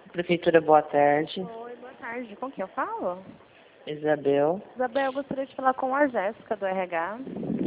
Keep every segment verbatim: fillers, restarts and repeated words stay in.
Prefeitura, boa tarde. Oi, boa tarde. Com quem eu falo? Isabel. Isabel, eu gostaria de falar com a Jéssica, do R H.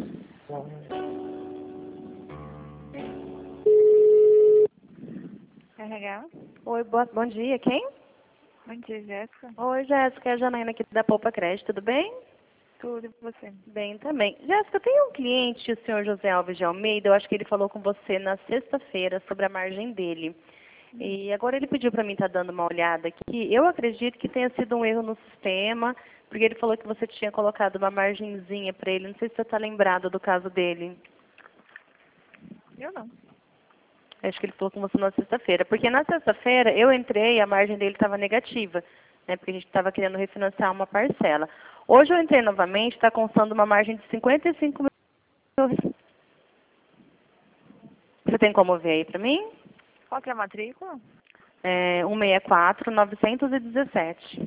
R H? Oi, boa, bom dia. Quem? Bom dia, Jéssica. Oi, Jéssica. É a Janaína aqui da Poupa Crédito. Tudo bem? Tudo e você? Bem também. Jéssica, tem um cliente, o senhor José Alves de Almeida. Eu acho que ele falou com você na sexta-feira sobre a margem dele. E agora ele pediu para mim estar dando uma olhada aqui. Eu acredito que tenha sido um erro no sistema, porque ele falou que você tinha colocado uma margenzinha para ele. Não sei se você está lembrado do caso dele. Eu não. Acho que ele falou com você na sexta-feira. Porque na sexta-feira eu entrei e a margem dele estava negativa, né? Porque a gente estava querendo refinanciar uma parcela. Hoje eu entrei novamente, está constando uma margem de cinquenta e cinco mil. Você tem como ver aí para mim? Qual que é a matrícula? É cento e sessenta e quatro, novecentos e dezessete.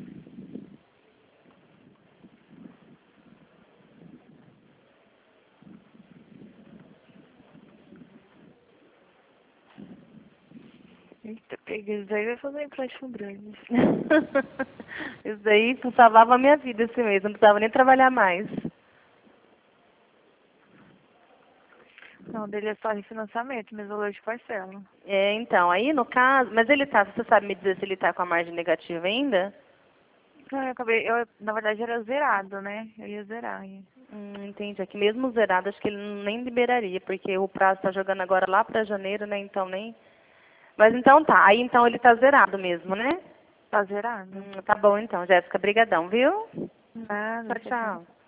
Eita, peguei isso aí, vai fazer um empréstimo grande. Isso daí salvava a minha vida esse mês, não precisava nem trabalhar mais. Não, dele é só refinanciamento, mas valor de parcela. É, então, aí no caso, mas ele tá, você sabe me dizer se ele tá com a margem negativa ainda? Não, eu acabei, eu, na verdade era zerado, né? Eu ia zerar. aí. Hum, entendi. Aqui mesmo zerado, acho que ele nem liberaria, porque o prazo está jogando agora lá para janeiro, né? Então nem. Mas então tá. Aí então ele tá zerado mesmo, né? Tá zerado? Hum, tá bom então, Jéssica. Brigadão, viu? Nada, Tchau, tchau.